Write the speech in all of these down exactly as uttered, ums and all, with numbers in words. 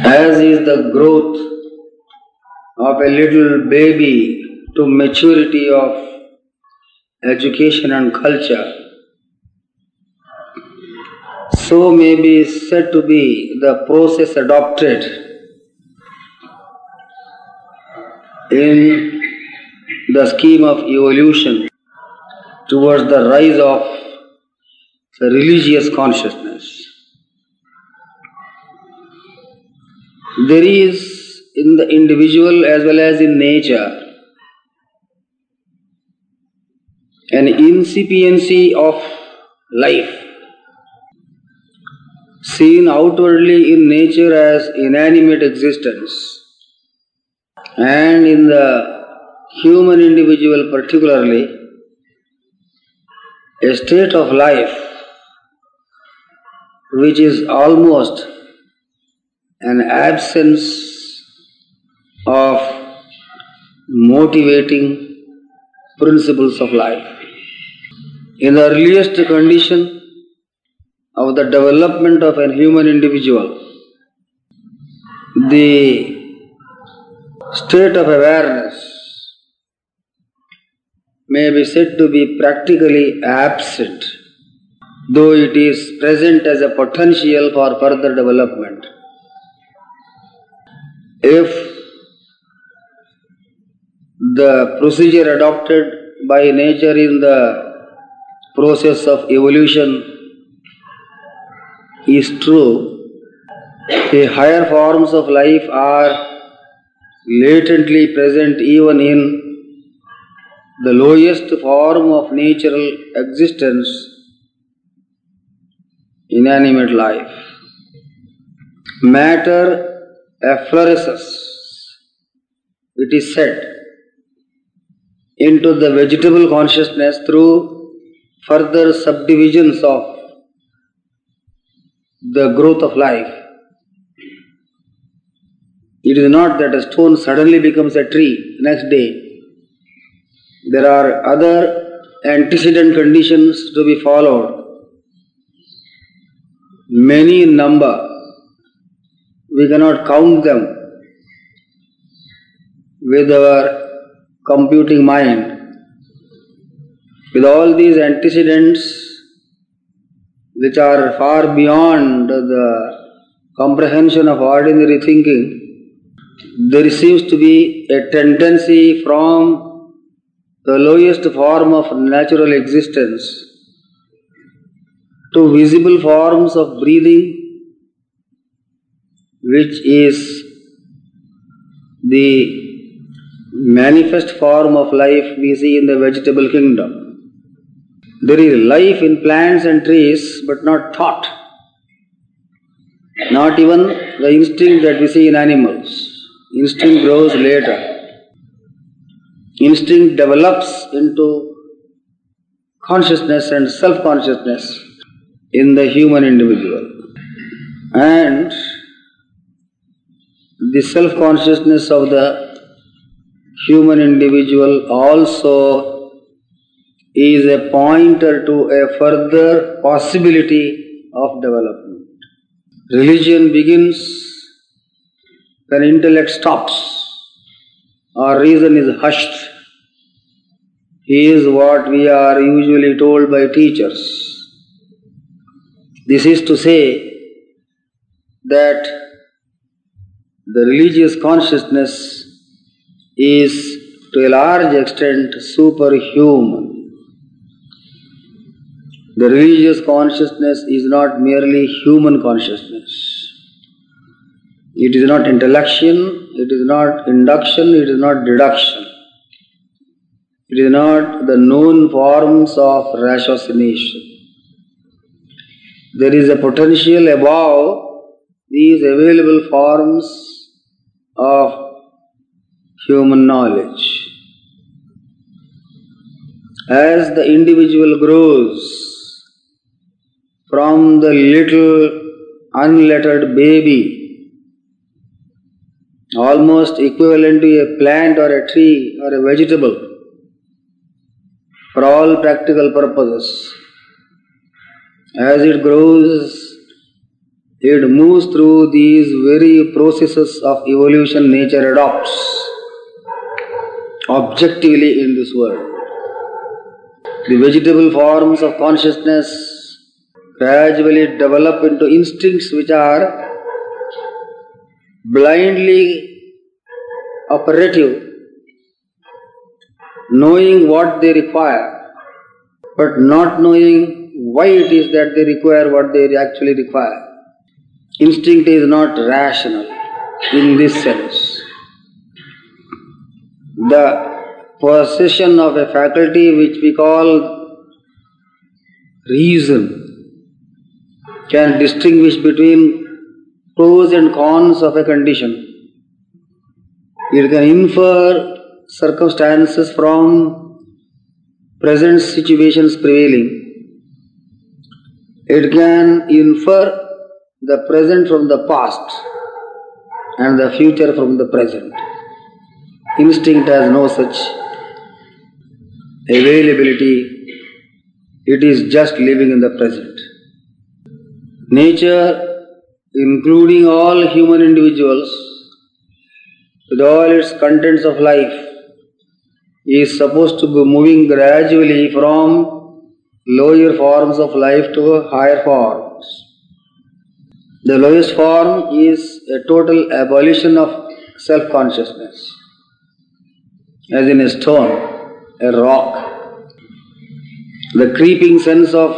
As is the growth of a little baby to maturity of education and culture, so may be said to be the process adopted in the scheme of evolution towards the rise of the religious consciousness. There is in the individual as well as in nature an incipiency of life, seen outwardly in nature as inanimate existence, and in the human individual particularly a state of life which is almost an absence of motivating principles of life. In the earliest condition of the development of a human individual, the state of awareness may be said to be practically absent, though it is present as a potential for further development. If the procedure adopted by nature in the process of evolution is true, the higher forms of life are latently present even in the lowest form of natural existence, inanimate life. Matter effloresces, it is said, into the vegetable consciousness through further subdivisions of the growth of life. It is not that a stone suddenly becomes a tree next day. There are other antecedent conditions to be followed, many in number. We cannot count them with our computing mind. With all these antecedents which are far beyond the comprehension of ordinary thinking, there seems to be a tendency from the lowest form of natural existence to visible forms of breathing, which is the manifest form of life we see in the vegetable kingdom. There is life in plants and trees, but not thought. Not even the instinct that we see in animals. Instinct grows later. Instinct develops into consciousness and self-consciousness in the human individual. And the self-consciousness of the human individual also is a pointer to a further possibility of development. Religion begins when intellect stops or reason is hushed. Is what we are usually told by teachers. This is to say that the religious consciousness is to a large extent superhuman. The religious consciousness is not merely human consciousness. It is not intellection, it is not induction, it is not deduction. It is not the known forms of ratiocination. There is a potential above these available forms of human knowledge. As the individual grows from the little unlettered baby, almost equivalent to a plant or a tree or a vegetable, for all practical purposes, as it grows it moves through these very processes of evolution nature adopts objectively in this world. The vegetable forms of consciousness gradually develop into instincts which are blindly operative, knowing what they require, but not knowing why it is that they require what they actually require. Instinct is not rational in this sense. The possession of a faculty which we call reason can distinguish between pros and cons of a condition. It can infer circumstances from present situations prevailing. It can infer the present from the past and the future from the present. Instinct has no such availability. It is just living in the present. Nature, including all human individuals, with all its contents of life, is supposed to be moving gradually from lower forms of life to higher forms. The lowest form is a total abolition of self-consciousness, as in a stone, a rock. The creeping sense of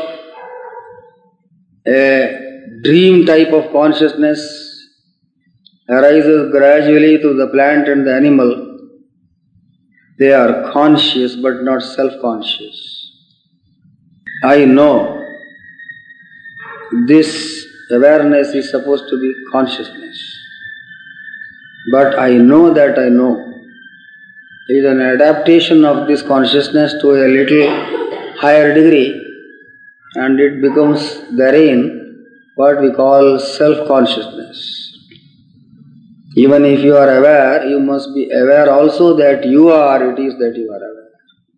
a dream type of consciousness arises gradually to the plant and the animal. They are conscious but not self-conscious. I know this awareness is supposed to be consciousness, but I know that I know. It is an adaptation of this consciousness to a little higher degree, and it becomes therein what we call self-consciousness. Even if you are aware, you must be aware also that you are, it is that you are aware.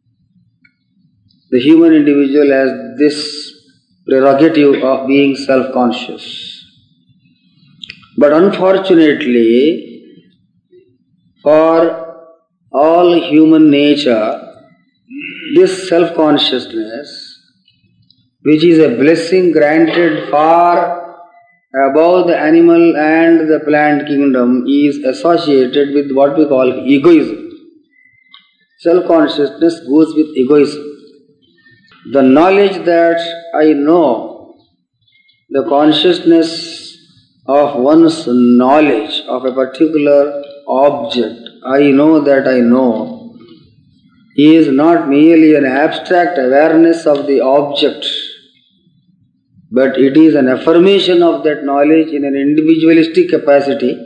The human individual has this prerogative of being self-conscious. But unfortunately, for all human nature, this self-consciousness, which is a blessing granted far above the animal and the plant kingdom, is associated with what we call egoism. Self-consciousness goes with egoism. The knowledge that I know, the consciousness of one's knowledge of a particular object, I know that I know, is not merely an abstract awareness of the object, but it is an affirmation of that knowledge in an individualistic capacity,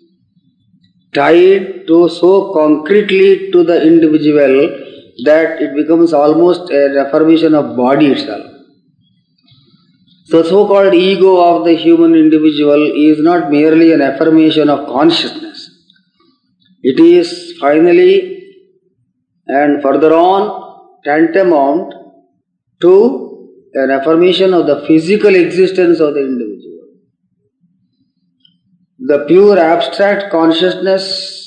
tied to so concretely to the individual that it becomes almost an affirmation of body itself. So, so-called ego of the human individual is not merely an affirmation of consciousness. It is finally and further on tantamount to an affirmation of the physical existence of the individual. The pure abstract consciousness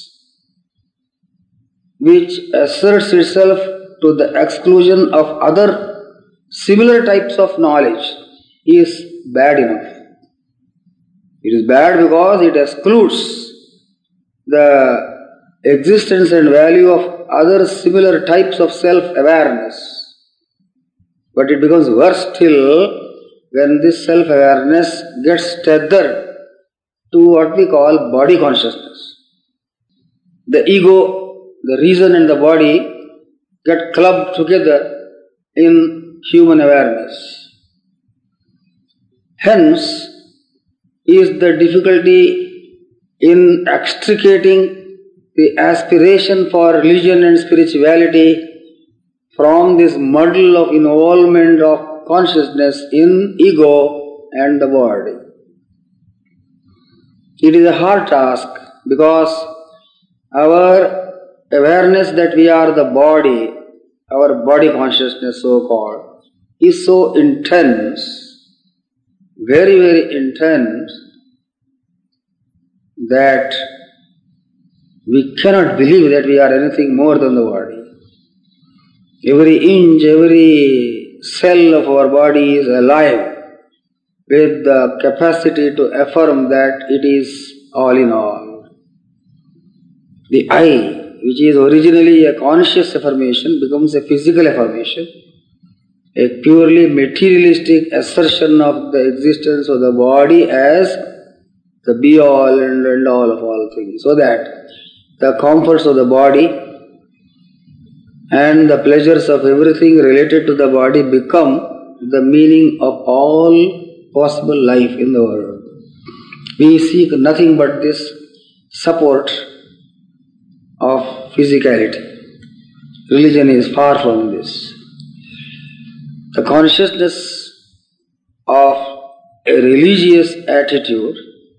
which asserts itself to the exclusion of other similar types of knowledge is bad enough. It is bad because it excludes the existence and value of other similar types of self-awareness. But it becomes worse still when this self-awareness gets tethered to what we call body consciousness. The ego, the reason and the body get clubbed together in human awareness. Hence is the difficulty in extricating the aspiration for religion and spirituality from this muddle of involvement of consciousness in ego and the body. It is a hard task because our awareness that we are the body, our body consciousness so called, is so intense, very very intense, that we cannot believe that we are anything more than the body. Every inch, every cell of our body is alive with the capacity to affirm that it is all in all. The I, which is originally a conscious affirmation, becomes a physical affirmation, a purely materialistic assertion of the existence of the body as the be-all and, and all of all things, so that the comforts of the body and the pleasures of everything related to the body become the meaning of all possible life in the world. We seek nothing but this support of physicality. Religion is far from this. The consciousness of a religious attitude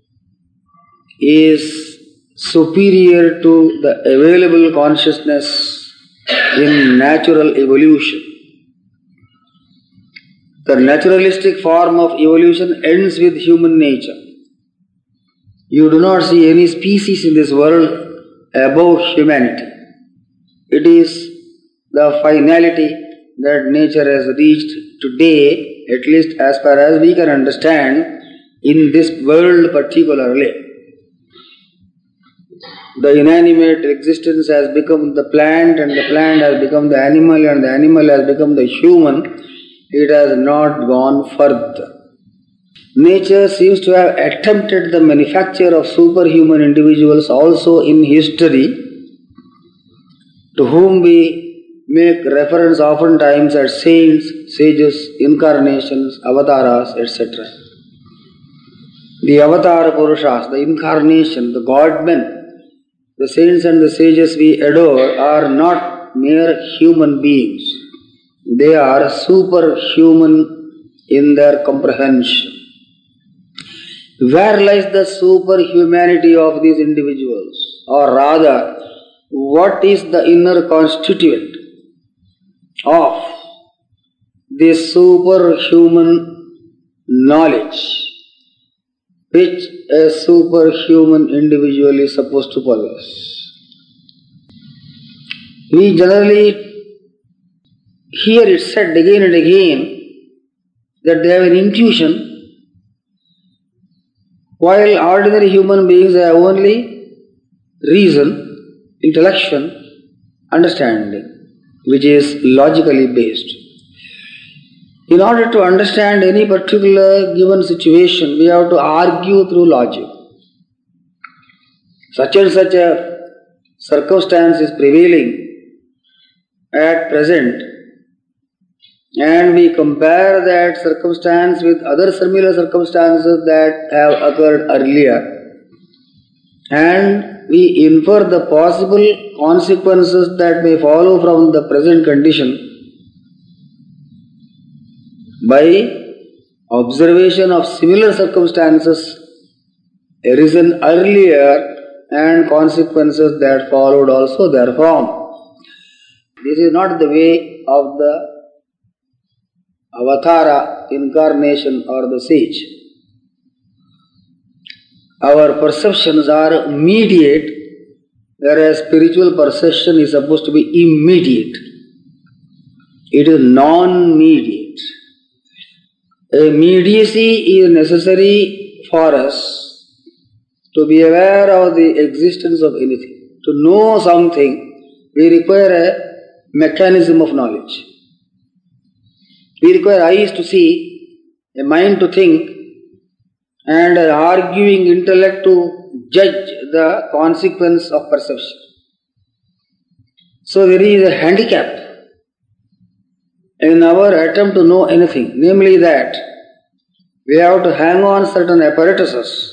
is superior to the available consciousness in natural evolution. The naturalistic form of evolution ends with human nature. You do not see any species in this world above humanity. It is the finality that nature has reached today, at least as far as we can understand, in this world particularly. The inanimate existence has become the plant, and the plant has become the animal, and the animal has become the human. It has not gone further. Nature seems to have attempted the manufacture of superhuman individuals also in history, to whom we make reference oftentimes as saints, sages, incarnations, avataras, et cetera. The avatar purushas, the incarnation, the God-men, the saints and the sages we adore are not mere human beings. They are superhuman in their comprehension. Where lies the superhumanity of these individuals? Or rather, what is the inner constituent of this superhuman knowledge which a superhuman individual is supposed to possess? We generally hear it said again and again that they have an intuition, while ordinary human beings have only reason, intellection, understanding, which is logically based. In order to understand any particular given situation, we have to argue through logic. Such and such a circumstance is prevailing at present, and we compare that circumstance with other similar circumstances that have occurred earlier, and we infer the possible consequences that may follow from the present condition by observation of similar circumstances arisen earlier and consequences that followed also therefrom. This is not the way of the avatara, incarnation, or the sage. Our perceptions are mediate, whereas spiritual perception is supposed to be immediate. It is non-mediate. A mediacy is necessary for us to be aware of the existence of anything. To know something, we require a mechanism of knowledge. We require eyes to see, a mind to think, and an arguing intellect to judge the consequence of perception. So there is a handicap in our attempt to know anything, namely that we have to hang on certain apparatuses,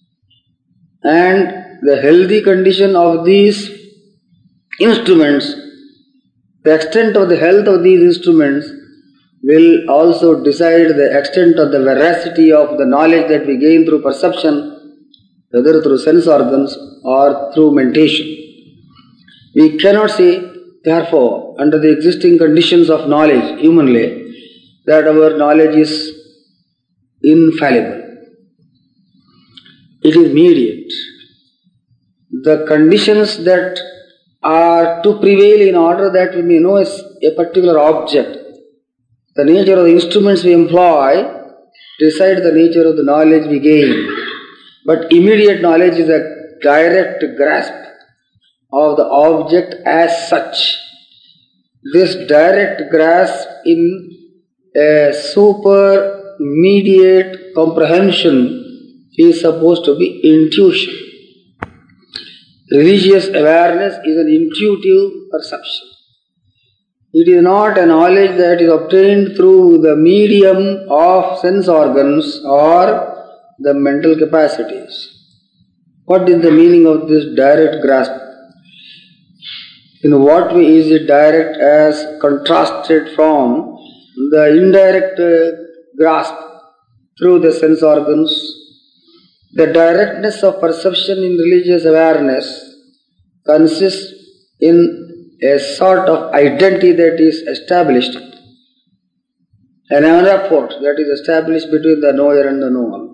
and the healthy condition of these instruments, the extent of the health of these instruments will also decide the extent of the veracity of the knowledge that we gain through perception, whether through sense organs or through mentation. We cannot say, therefore, under the existing conditions of knowledge humanly, that our knowledge is infallible. It is mediate. the conditions that are to prevail in order that we may know a particular object. The nature of the instruments we employ decide the nature of the knowledge we gain. But immediate knowledge is a direct grasp of the object as such. This direct grasp in a supermediate comprehension is supposed to be intuition. Religious awareness is an intuitive perception. It is not a knowledge that is obtained through the medium of sense organs or the mental capacities. What is the meaning of this direct grasp? In what way is it direct as contrasted from the indirect grasp through the sense organs? The directness of perception in religious awareness consists in a sort of identity that is established, an rapport that is established between the knower and the known.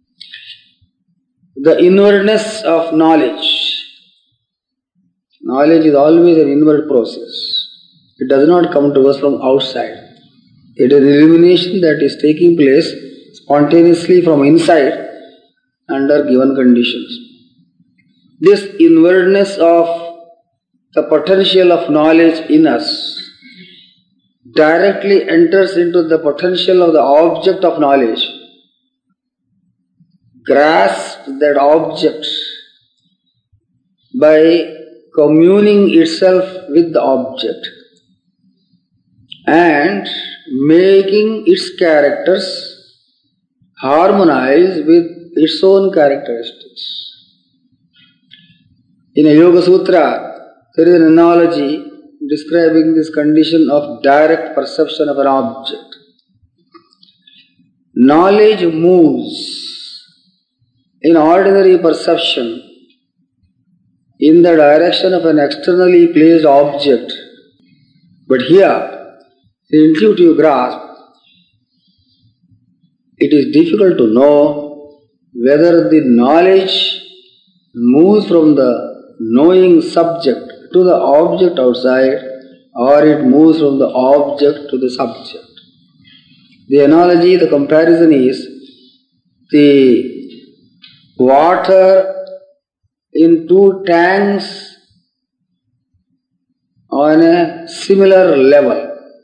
The inwardness of knowledge. Knowledge is always an inward process. It does not come to us from outside. It is an illumination that is taking place spontaneously from inside under given conditions. This inwardness of the potential of knowledge in us directly enters into the potential of the object of knowledge, grasps that object by communing itself with the object and making its characters harmonize with its own characteristics. In a Yoga Sutra, there is an analogy describing this condition of direct perception of an object. Knowledge moves in ordinary perception in the direction of an externally placed object. But here, in intuitive grasp, it is difficult to know whether the knowledge moves from the knowing subject to the object outside or it moves from the object to the subject. The analogy, the comparison is the water in two tanks on a similar level.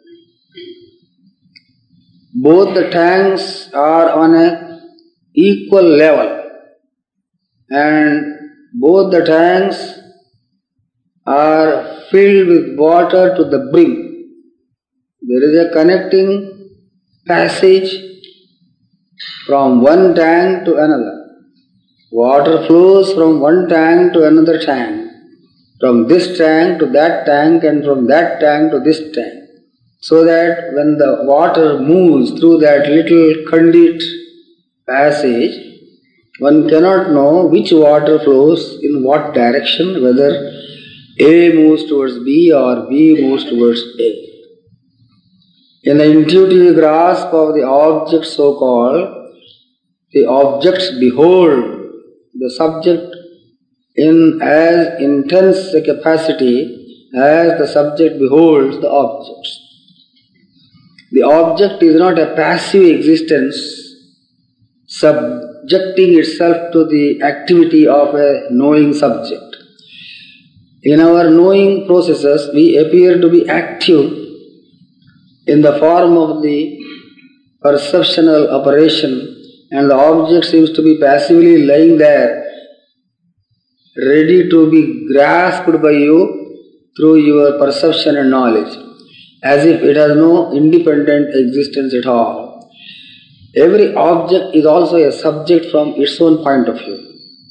Both the tanks are on a equal level and both the tanks are filled with water to the brim. There is a connecting passage from one tank to another. Water flows from one tank to another tank, from this tank to that tank and from that tank to this tank. So that when the water moves through that little conduit passage, one cannot know which water flows in what direction, whether A moves towards B or B moves towards A. In the intuitive grasp of the object so-called, the objects behold the subject in as intense a capacity as the subject beholds the objects. The object is not a passive existence subjecting itself to the activity of a knowing subject. In our knowing processes, we appear to be active in the form of the perceptual operation, and the object seems to be passively lying there, ready to be grasped by you through your perception and knowledge, as if it has no independent existence at all. Every object is also a subject from its own point of view.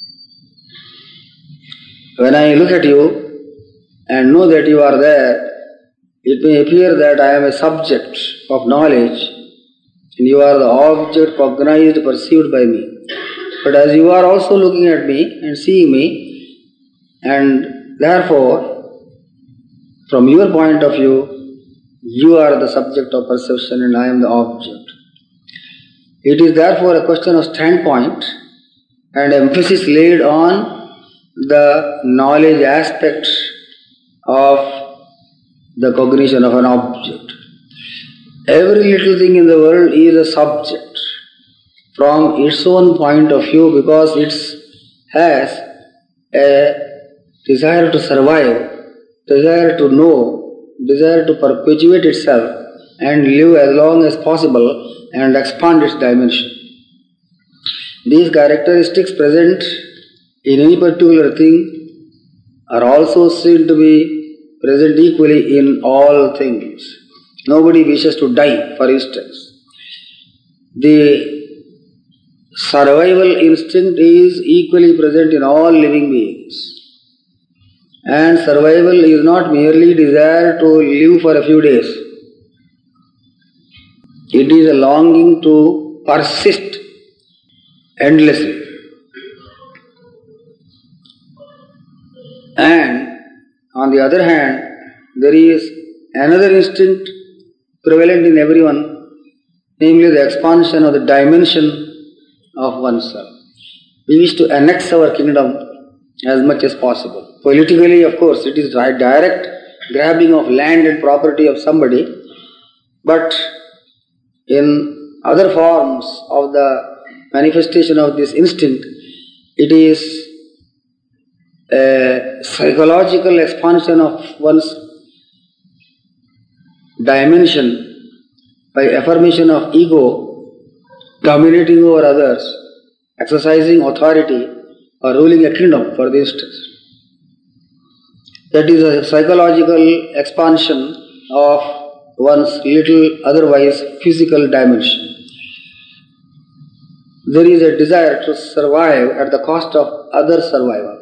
When I look at you and know that you are there, it may appear that I am a subject of knowledge and you are the object cognized, perceived by me. But as you are also looking at me and seeing me, and therefore, from your point of view, you are the subject of perception and I am the object. It is therefore a question of standpoint and emphasis laid on the knowledge aspect of the cognition of an object. Every little thing in the world is a subject from its own point of view, because it has a desire to survive, desire to know, desire to perpetuate itself and live as long as possible and expand its dimension. These characteristics present in any particular thing are also seen to be present equally in all things. Nobody wishes to die, for instance. The survival instinct is equally present in all living beings. And survival is not merely desire to live for a few days. It is a longing to persist endlessly. And on the other hand, there is another instinct prevalent in everyone, namely the expansion of the dimension of oneself. We wish to annex our kingdom as much as possible. Politically, of course, it is direct grabbing of land and property of somebody, but in other forms of the manifestation of this instinct, it is a psychological expansion of one's dimension by affirmation of ego, dominating over others, exercising authority, or ruling a kingdom, for instance. That is a psychological expansion of one's little otherwise physical dimension. There is a desire to survive at the cost of other survival.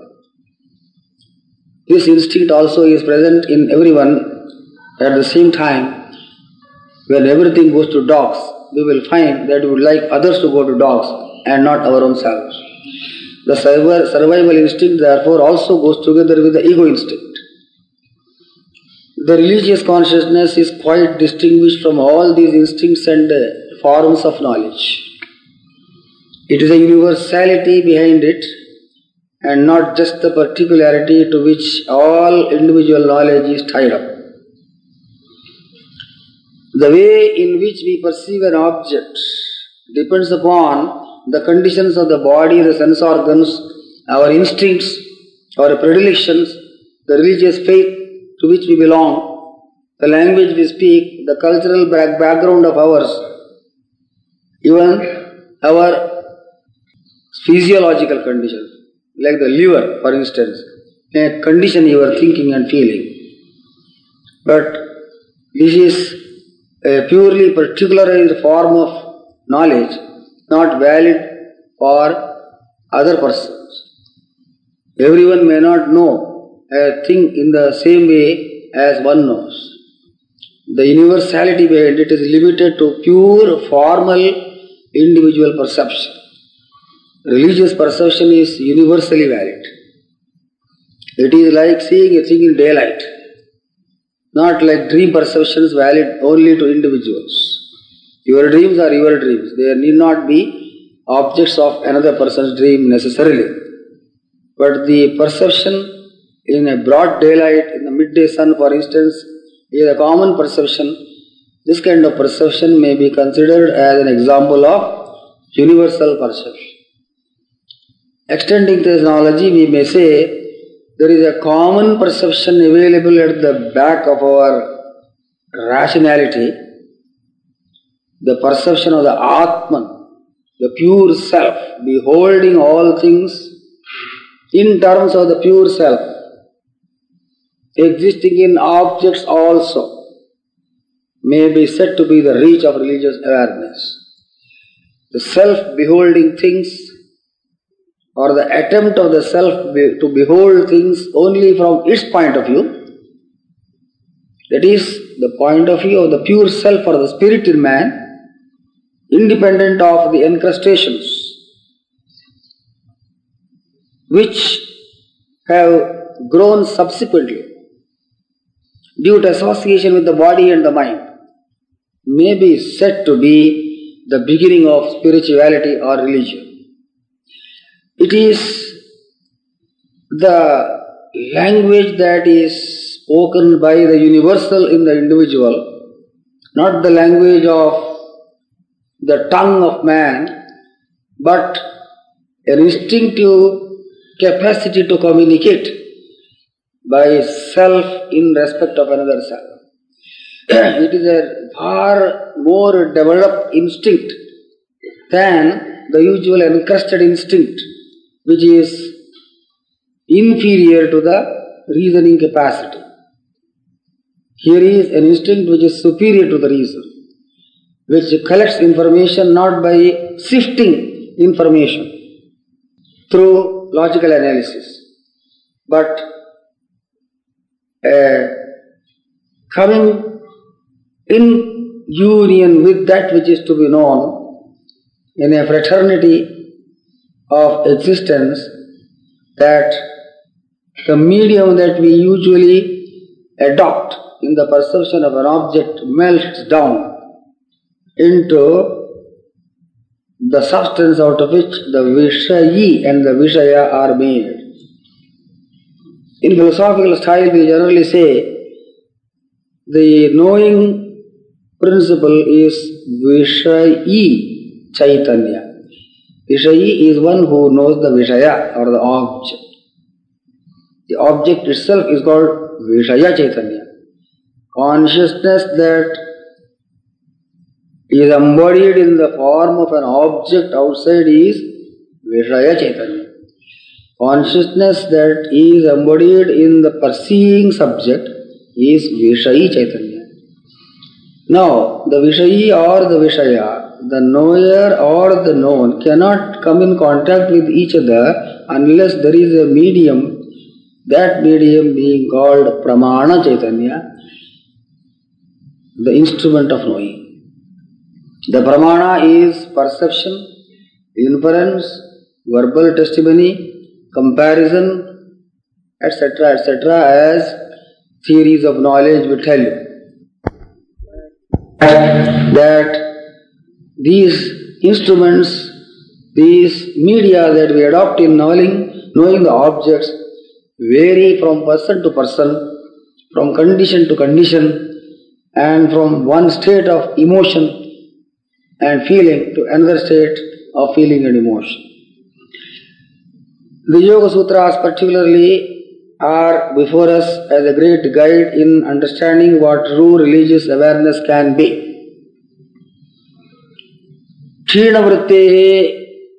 This instinct also is present in everyone. At the same time, when everything goes to dogs, we will find that we would like others to go to dogs and not our own selves. The survival instinct therefore also goes together with the ego instinct. The religious consciousness is quite distinguished from all these instincts and uh, forms of knowledge. It is a universality behind it, and not just the particularity to which all individual knowledge is tied up. The way in which we perceive an object depends upon the conditions of the body, the sense organs, our instincts, our predilections, the religious faith to which we belong, the language we speak, the cultural background of ours, even our physiological conditions, like the liver, for instance, may condition your thinking and feeling. But this is a purely particularized form of knowledge, not valid for other persons. Everyone may not know a thing in the same way as one knows. The universality behind it is limited to pure formal individual perception. Religious perception is universally valid. It is like seeing a thing in daylight, not like dream perceptions valid only to individuals. Your dreams are your dreams. They need not be objects of another person's dream necessarily. But the perception in a broad daylight, in the midday sun for instance, is a common perception. This kind of perception may be considered as an example of universal perception. Extending this analogy, we may say there is a common perception available at the back of our rationality, the perception of the Atman, the pure self, beholding all things in terms of the pure self, existing in objects also, may be said to be the reach of religious awareness. The self beholding things, or the attempt of the self be, to behold things only from its point of view, that is, the point of view of the pure self or the spirit in man, independent of the encrustations which have grown subsequently due to association with the body and the mind, may be said to be the beginning of spirituality or religion. It is the language that is spoken by the universal in the individual, not the language of the tongue of man, but an instinctive capacity to communicate by self in respect of another self. It is a far more developed instinct than the usual encrusted instinct, which is inferior to the reasoning capacity. Here is an instinct which is superior to the reason, which collects information not by sifting information through logical analysis, but uh, coming in union with that which is to be known in a fraternity of existence, that the medium that we usually adopt in the perception of an object melts down into the substance out of which the Vishayi and the Vishaya are made. In philosophical style, we generally say the knowing principle is Vishayi Chaitanya. Vishayi is one who knows the Vishaya or the object. The object itself is called Vishaya Chaitanya. Consciousness that is embodied in the form of an object outside is Vishaya Chaitanya. Consciousness that is embodied in the perceiving subject is Vishayi Chaitanya. Now, the Vishayi or the Vishaya, the knower or the known, cannot come in contact with each other unless there is a medium, that medium being called Pramana Chaitanya, the instrument of knowing. The Pramana is perception, inference, verbal testimony, comparison, et cetera, et cetera, as theories of knowledge will tell you. That these instruments, these media that we adopt in knowing, knowing the objects vary from person to person, from condition to condition, and from one state of emotion and feeling to another state of feeling and emotion. The Yoga Sutras particularly are before us as a great guide in understanding what true religious awareness can be. Kshina Vrittehe,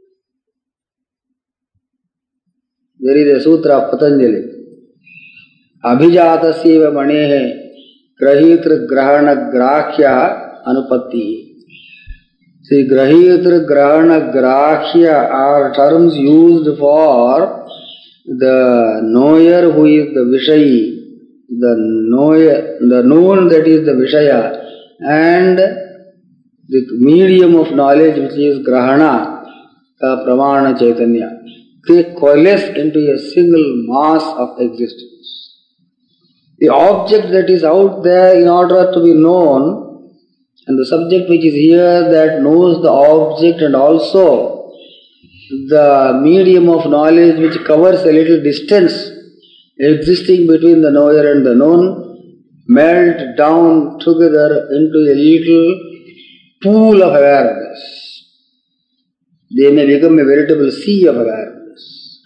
there is a sutra of Patanjali. Abhijatasya manehe grahitra grahana grakhya anupatti. See, grahitra grahana grakhya are terms used for the knower who is the Vishayi, the knower, the known that is the Vishaya, and the medium of knowledge which is Grahana, the Pramana Chaitanya. They coalesce into a single mass of existence. The object that is out there in order to be known, and the subject which is here that knows the object, and also the medium of knowledge which covers a little distance existing between the knower and the known, melt down together into a little pool of awareness. They may become a veritable sea of awareness.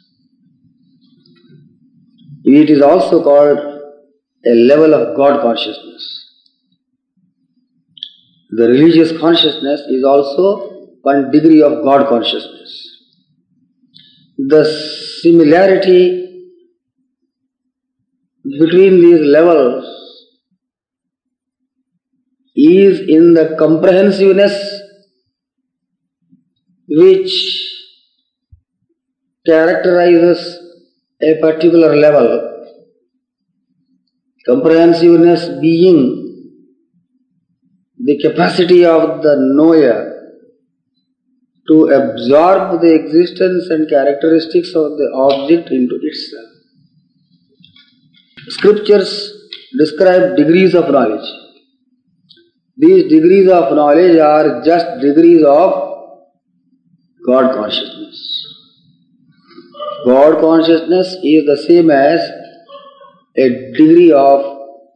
It is also called a level of God consciousness. The religious consciousness is also one degree of God consciousness. The similarity between these levels is in the comprehensiveness which characterizes a particular level. Comprehensiveness being the capacity of the knower to absorb the existence and characteristics of the object into itself. Scriptures describe degrees of knowledge. These degrees of knowledge are just degrees of God consciousness. God consciousness is the same as a degree of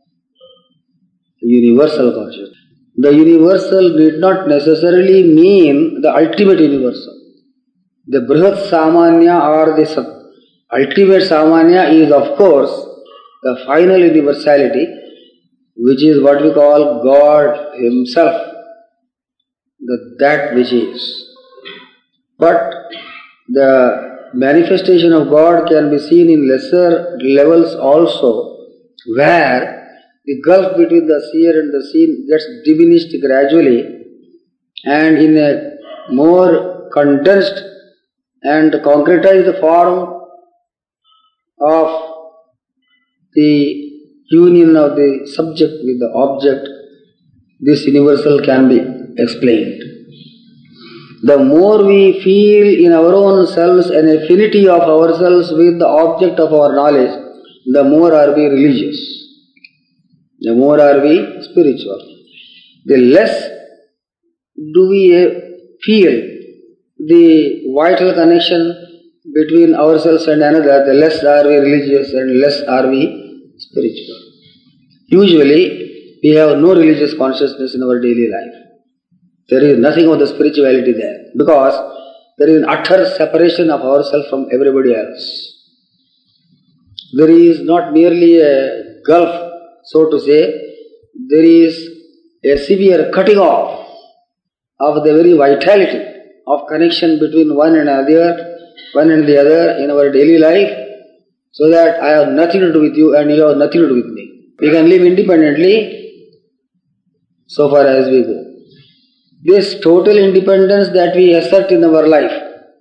universal consciousness. The universal need not necessarily mean the ultimate universal. The Brihat Samanya or the ultimate Samanya is of course the final universality, which is what we call God Himself, the, that which is. But the manifestation of God can be seen in lesser levels also, where the gulf between the seer and the seen gets diminished gradually, and in a more condensed and concretized form of the union of the subject with the object, this universal can be explained. The more we feel in our own selves an affinity of ourselves with the object of our knowledge, the more are we religious. The more are we spiritual. The less do we feel the vital connection between ourselves and another, the less are we religious and less are we spiritual. Usually, we have no religious consciousness in our daily life. There is nothing of the spirituality there, because there is an utter separation of ourselves from everybody else. There is not merely a gulf, so to say, there is a severe cutting off of the very vitality of connection between one and another, one and the other in our daily life, so that I have nothing to do with you and you have nothing to do with me. We can live independently so far as we go. This total independence that we assert in our life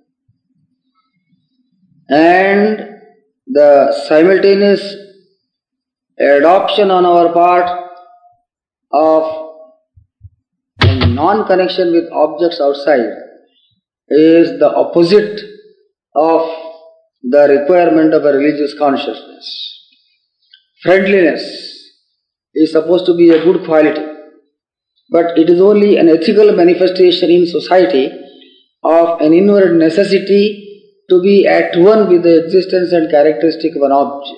and the simultaneous adoption on our part of a non-connection with objects outside is the opposite of the requirement of a religious consciousness. Friendliness is supposed to be a good quality, but it is only an ethical manifestation in society of an inward necessity to be at one with the existence and characteristic of an object.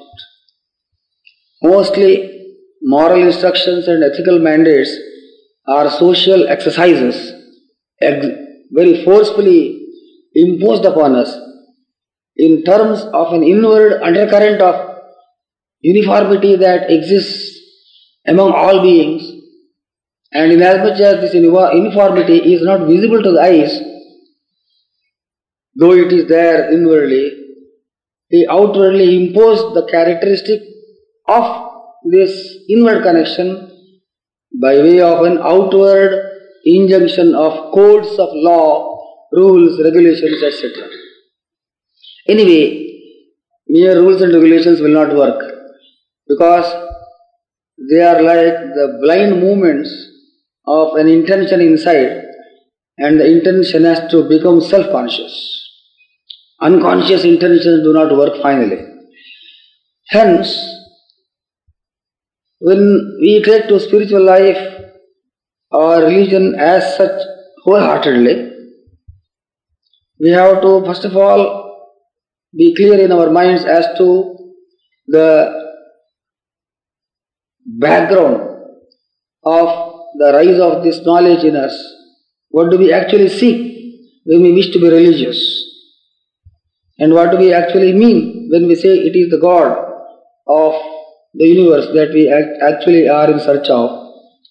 Mostly, moral instructions and ethical mandates are social exercises ex- very forcefully imposed upon us in terms of an inward undercurrent of uniformity that exists among all beings, and inasmuch as this uniformity is not visible to the eyes, though it is there inwardly, he outwardly imposed the characteristic of this inward connection by way of an outward injunction of codes of law, rules, regulations, et cetera. Anyway, mere rules and regulations will not work, because they are like the blind movements of an intention inside, and the intention has to become self-conscious. Unconscious intentions do not work finally. Hence, when we take to spiritual life or religion as such wholeheartedly, we have to first of all be clear in our minds as to the background of the rise of this knowledge in us. What do we actually seek when we wish to be religious? And what do we actually mean when we say it is the God of the universe that we act actually are in search of?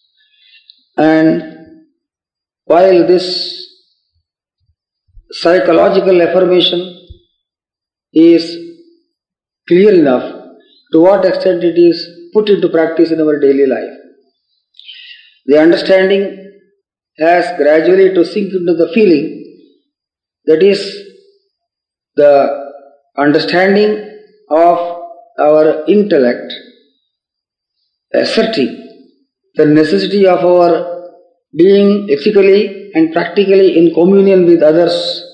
And while this psychological affirmation is clear enough, to what extent it is put into practice in our daily life, the understanding has gradually to sink into the feeling, that is, the understanding of our intellect asserting the necessity of our being ethically and practically in communion with others.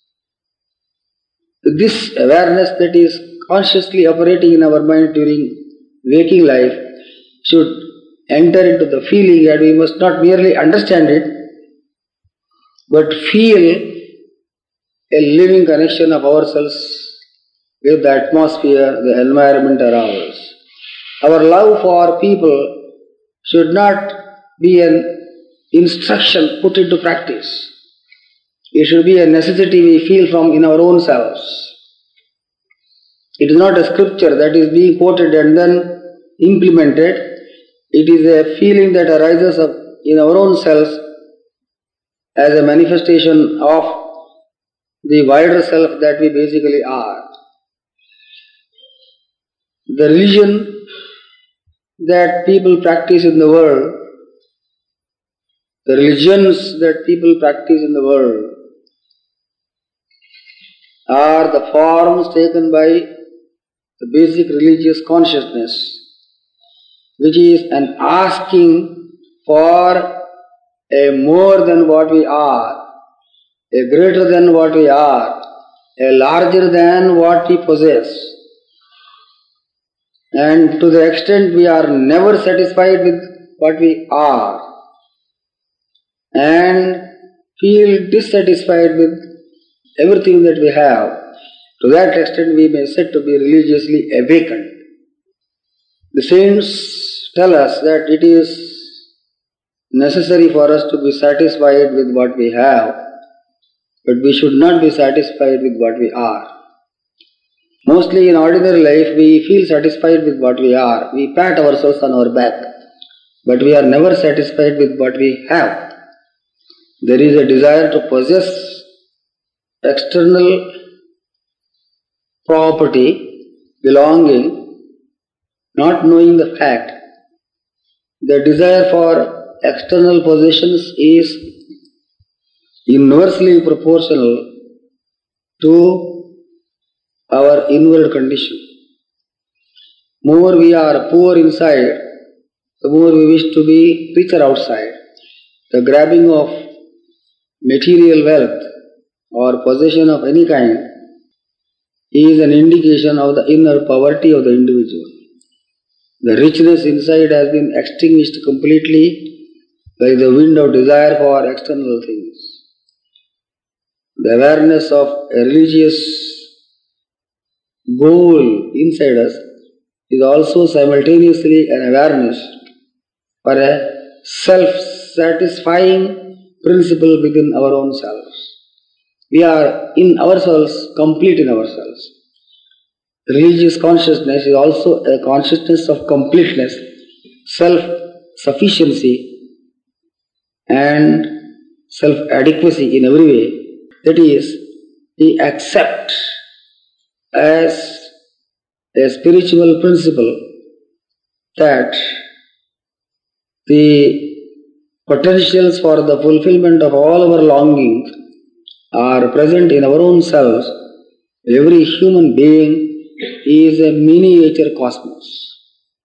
This awareness that is consciously operating in our mind during waking life should enter into the feeling, and we must not merely understand it, but feel a living connection of ourselves with the atmosphere, the environment around us. Our love for people should not be an instruction put into practice. It should be a necessity we feel from in our own selves. It is not a scripture that is being quoted and then implemented. It is a feeling that arises up in our own selves as a manifestation of the wider self that we basically are. The religion that people practice in the world, the religions that people practice in the world are the forms taken by the basic religious consciousness, which is an asking for a more than what we are, a greater than what we are, a larger than what we possess. And to the extent we are never satisfied with what we are and feel dissatisfied with everything that we have, to that extent we may said to be religiously awakened. The saints tell us that it is necessary for us to be satisfied with what we have, but we should not be satisfied with what we are. Mostly in ordinary life we feel satisfied with what we are. We pat ourselves on our back, but we are never satisfied with what we have. There is a desire to possess external property, belonging, not knowing the fact. The desire for external possessions is inversely proportional to our inward condition. More we are poor inside, the more we wish to be richer outside. The grabbing of material wealth or possession of any kind is an indication of the inner poverty of the individual. The richness inside has been extinguished completely by the wind of desire for external things. The awareness of a religious goal inside us is also simultaneously an awareness for a self-satisfying principle within our own selves. We are in ourselves, complete in ourselves. Religious consciousness is also a consciousness of completeness, self-sufficiency and self-adequacy in every way. That is, we accept as a spiritual principle that the potentials for the fulfillment of all our longings are present in our own selves. Every human being is a miniature cosmos.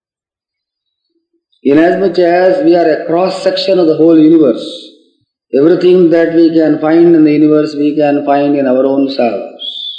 Inasmuch as we are a cross-section of the whole universe, everything that we can find in the universe we can find in our own selves.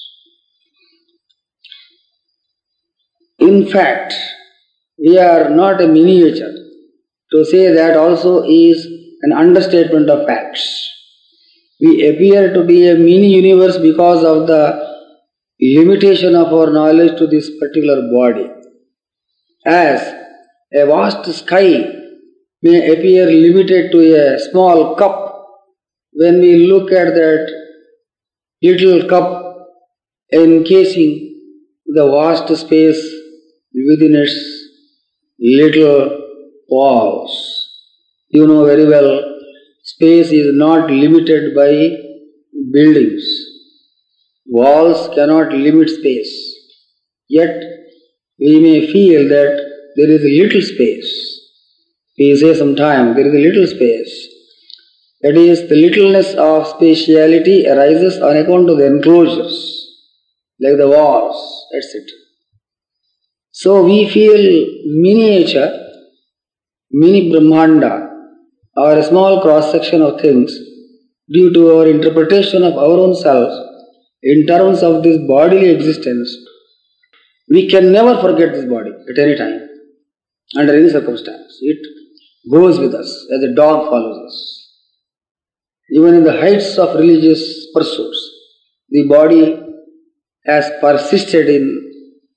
In fact, we are not a miniature. To say that also is an understatement of facts. We appear to be a mini universe because of the limitation of our knowledge to this particular body. As a vast sky may appear limited to a small cup, when we look at that little cup encasing the vast space within its little walls. You know very well, space is not limited by buildings. Walls cannot limit space. Yet we may feel that there is a little space. We say sometimes there is a little space. That is, the littleness of spatiality arises on account of the enclosures, like the walls, et cetera. So we feel miniature, mini Brahmanda, or a small cross-section of things due to our interpretation of our own selves in terms of this bodily existence. We can never forget this body at any time, under any circumstance. It goes with us as a dog follows us. Even in the heights of religious pursuits, the body has persisted in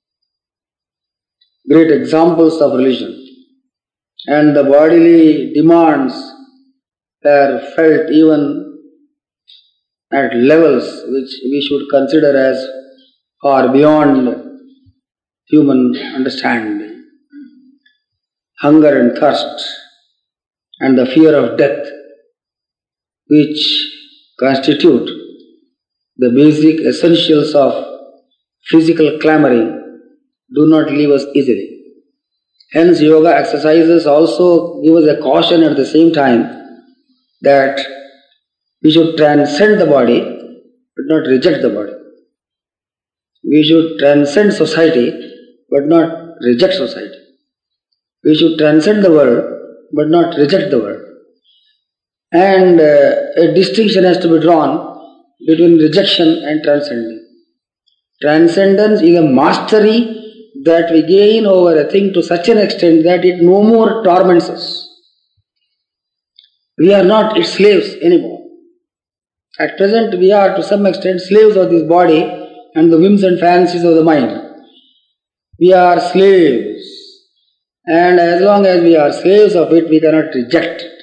great examples of religion, and the bodily demands are felt even at levels which we should consider as far beyond human understanding. Hunger and thirst and the fear of death, which constitute the basic essentials of physical clamoring, do not leave us easily. Hence, yoga exercises also give us a caution at the same time that we should transcend the body but not reject the body. We should transcend society but not reject society. We should transcend the world but not reject the world. And uh, a distinction has to be drawn between rejection and transcending. Transcendence is a mastery that we gain over a thing to such an extent that it no more torments us. We are not its slaves anymore. At present we are to some extent slaves of this body and the whims and fancies of the mind. We are slaves, and as long as we are slaves of it, we cannot reject it.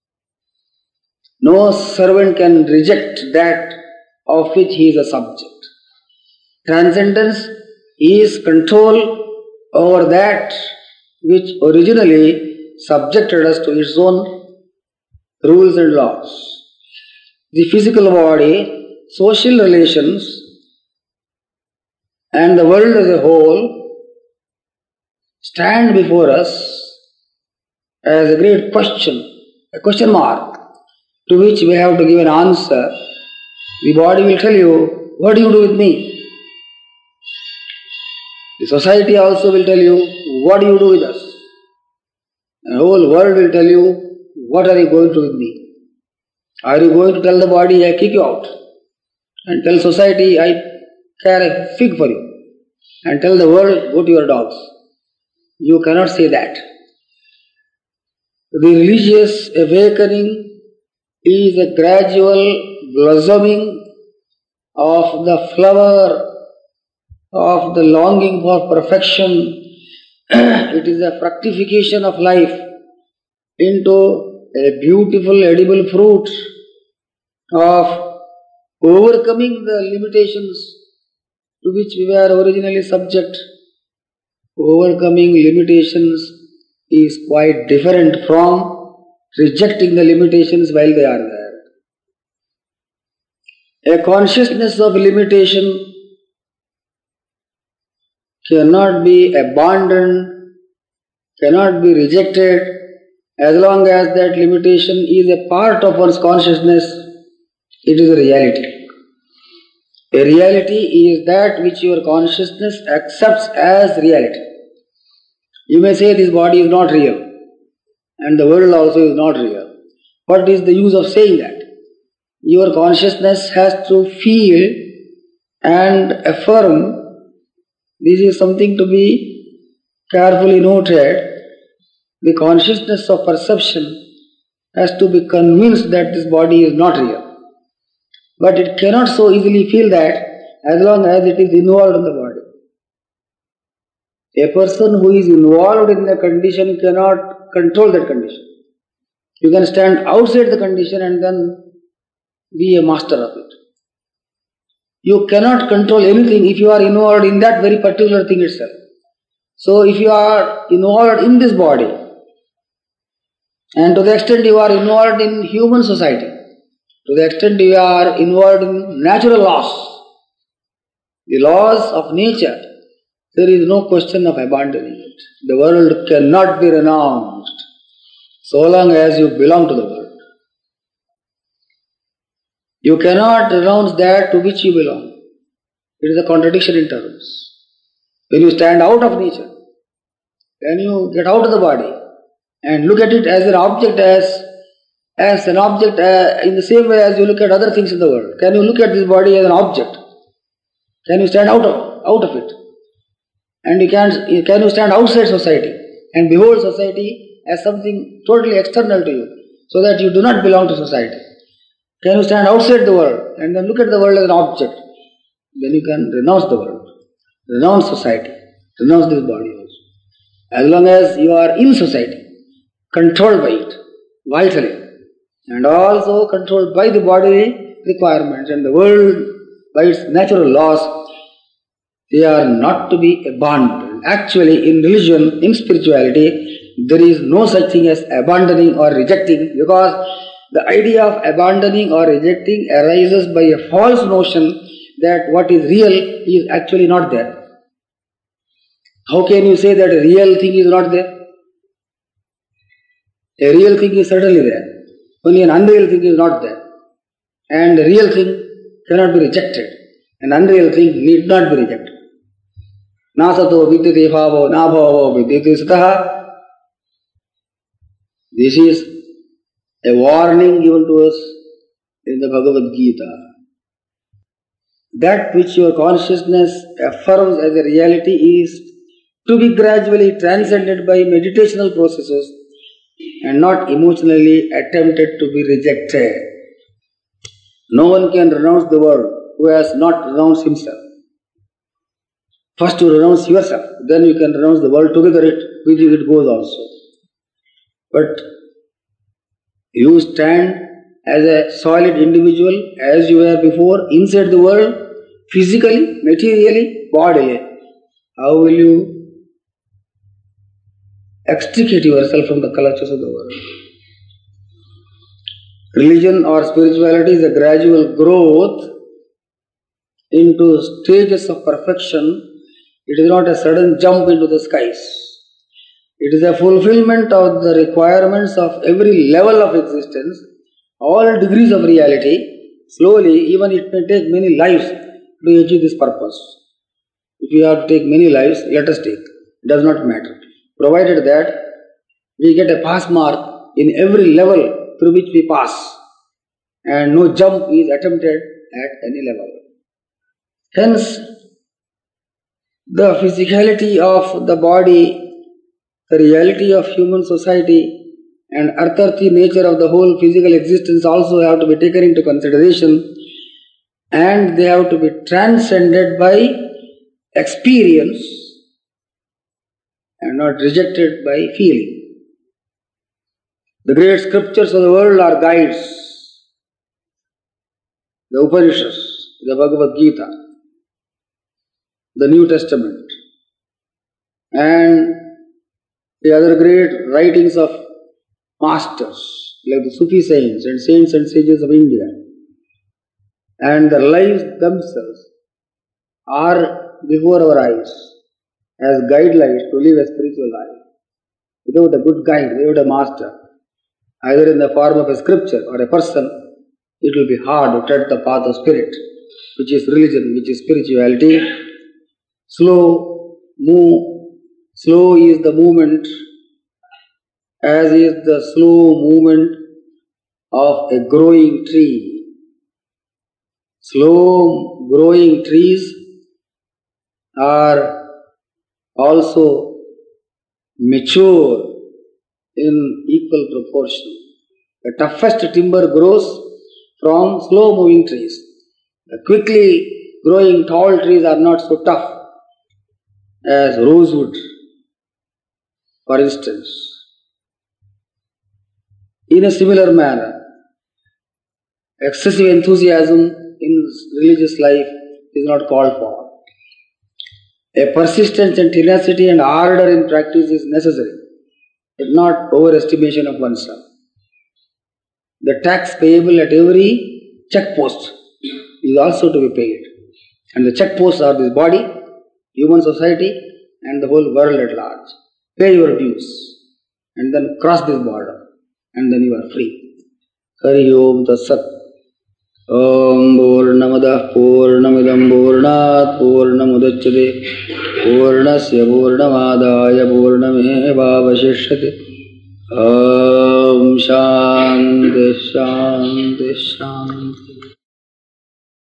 No servant can reject that of which he is a subject. Transcendence is control over that which originally subjected us to its own rules and laws. The physical body, social relations, and the world as a whole stand before us as a great question, a question mark, to which we have to give an answer. The body will tell you, what do you do with me? The society also will tell you, what do you do with us? The whole world will tell you, what are you going to do with me? Are you going to tell the body, I kick you out? And tell society, I care a fig for you? And tell the world, go to your dogs? You cannot say that. The religious awakening is a gradual blossoming of the flower of the longing for perfection. It is a fructification of life into a beautiful edible fruit of overcoming the limitations to which we were originally subject. Overcoming limitations is quite different from rejecting the limitations while they are there. A consciousness of limitation cannot be abandoned, cannot be rejected. As long as that limitation is a part of one's consciousness, it is a reality. A reality is that which your consciousness accepts as reality. You may say this body is not real and the world also is not real. What is the use of saying that? Your consciousness has to feel and affirm. This is something to be carefully noted. The consciousness of perception has to be convinced that this body is not real. But it cannot so easily feel that as long as it is involved in the body. A person who is involved in the condition cannot control that condition. You can stand outside the condition and then be a master of it. You cannot control anything if you are involved in that very particular thing itself. So if you are involved in this body, and to the extent you are involved in human society, to the extent you are involved in natural laws, the laws of nature, there is no question of abandoning it. The world cannot be renounced so long as you belong to the world. You cannot renounce that to which you belong. It is a contradiction in terms. When you stand out of nature, when you get out of the body and look at it as an object, as as an object uh, in the same way as you look at other things in the world. Can you look at this body as an object? Can you stand out of, out of it? And you can, can you stand outside society and behold society as something totally external to you, so that you do not belong to society? Can you stand outside the world and then look at the world as an object? then you can renounce the world, renounce society, renounce this body also. As long as you are in society, controlled by it, vitally, and also controlled by the bodily requirements and the world by its natural laws, they are not to be abandoned. Actually, in religion, in spirituality, there is no such thing as abandoning or rejecting, because the idea of abandoning or rejecting arises by a false notion that what is real is actually not there. How can you say that a real thing is not there? A real thing is certainly there. Only an unreal thing is not there. And a real thing cannot be rejected. An unreal thing need not be rejected. Nasato vidyate bhavo nabhavo vidyate sataha. This is a warning given to us in the Bhagavad Gita. That which your consciousness affirms as a reality is to be gradually transcended by meditational processes and not emotionally attempted to be rejected. No one can renounce the world who has not renounced himself. First you renounce yourself, then you can renounce the world together, it, with you it goes also. But you stand as a solid individual as you were before inside the world, physically, materially, bodily. How will you extricate yourself from the clutches of the world? Religion or spirituality is a gradual growth into stages of perfection. It is not a sudden jump into the skies. It is a fulfillment of the requirements of every level of existence, all degrees of reality. Slowly, even it may take many lives to achieve this purpose. If you have to take many lives, let us take. It does not matter. Provided that we get a pass mark in every level through which we pass, and no jump is attempted at any level. Hence, the physicality of the body, the reality of human society, and earthy nature of the whole physical existence also have to be taken into consideration, and they have to be transcended by experience and not rejected by feeling. The great scriptures of the world are guides. The Upanishads, the Bhagavad Gita, the New Testament, and the other great writings of masters like the Sufi saints and saints and sages of India, and their lives themselves are before our eyes as guidelines to live a spiritual life. Without a good guide, without a master, either in the form of a scripture or a person, it will be hard to tread the path of spirit, which is religion, which is spirituality. Slow move, slow is the movement, as is the slow movement of a growing tree. Slow growing trees are also mature in equal proportion. The toughest timber grows from slow moving trees. The quickly growing tall trees are not so tough as rosewood, for instance. In a similar manner, excessive enthusiasm in religious life is not called for. A persistence and tenacity and ardor in practice is necessary, but not overestimation of oneself. The tax payable at every check post is also to be paid. And the check posts are this body, human society, and the whole world at large. Pay your dues and then cross this border, and then you are free. Hari Om Tat Sat. Om Purnamadah Purnamidam Purnat Purnamudachyate Purnasya Purnamadaya Purnamevavashishyate. Om Shanti Shanti Shanti.